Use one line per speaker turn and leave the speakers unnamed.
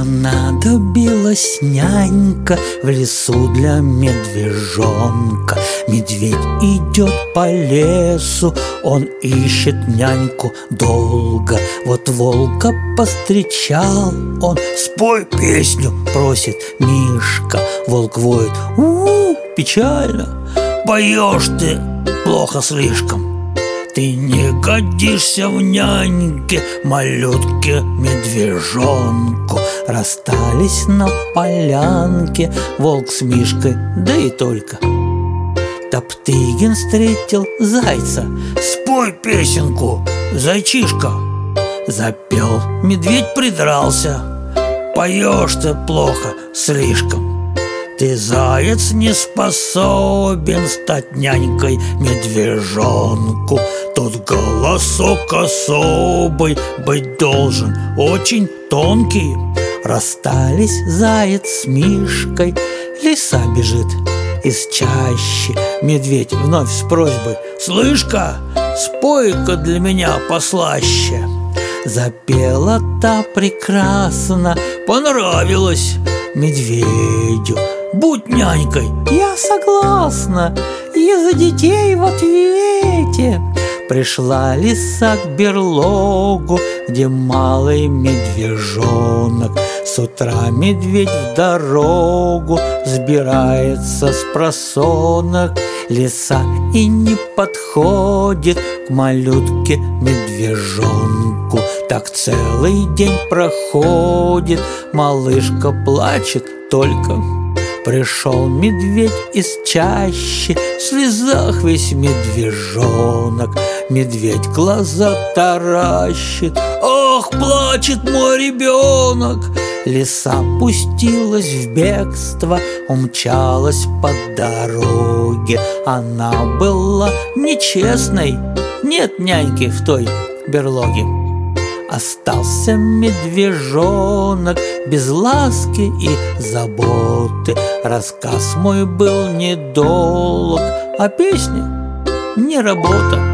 Понадобилась нянька в лесу для медвежонка. Медведь идет по лесу, он ищет няньку долго. Вот волка повстречал он. «Спой песню!» — просит Мишка. Волк воет: «У-у-у, печально, поешь ты плохо слишком. Ты не годишься в няньке малютке медвежонку». Расстались на полянке волк с Мишкой, да и только. Топтыгин встретил зайца. «Спой песенку, зайчишка!» Запел, медведь придрался: «Поешь ты плохо слишком. Ты, заяц, не способен стать нянькой медвежонку. Тут голосок особый быть должен, очень тонкий». Расстались заяц с Мишкой, лиса бежит из чащи. Медведь вновь с просьбой: «Слышь-ка, спой-ка для меня послаще». Запела та прекрасно, понравилось медведю. «Будь нянькой!» «Я согласна, и за детей в ответе». Пришла лиса к берлогу, где малый медвежонок. С утра медведь в дорогу сбирается с просонок. Лиса и не подходит к малютке медвежонку. Так целый день проходит, малышка плачет только. Пришел медведь из чащи, в слезах весь медвежонок. Медведь глаза таращит: «Ах, плачет мой ребенок!» Лиса пустилась в бегство, умчалась по дороге. Она была нечестной, нет няньки в той берлоге. Остался медвежонок без ласки и заботы. Рассказ мой был недолг, а песня не работа.